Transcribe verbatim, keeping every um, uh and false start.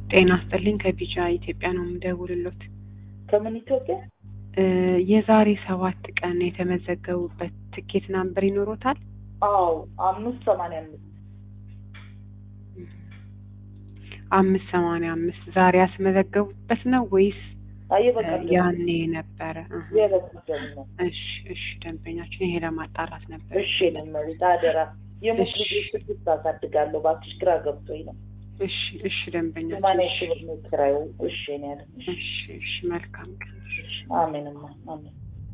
ጤና ይስጥልኝ ከቢጫ ኢትዮጵያ ነው የምደውልልዎት። ከምን ኢትዮጵያ? የዛሬ ሰባት ቀን የተመዘገቡበት ትኬት ናምበር ይኖሮታል? አዎ አምስት ሰማንያ አምስት አምስት ሰማንያ አምስት ዛሬ ያስመዘገቡበት ነው ወይስ አየበቀደም ያኔ ነበረ? የበቀደም ነው። እሺ እሺ ደንበኛችን ይሄ ለማጣራት ነበር። እሺ ለምን ታደራ የሙት ልጅ ስድስት አሳድጋለሁ ባክሽ ግራ ገብቶኝ ነው። እሺ እሺ ደንበኛችን ማነው ሽብር ነው ክራዩ? እሺ ነው ያለኝ። እሺ እሺ መልካም ቀን። አሜን አሜን።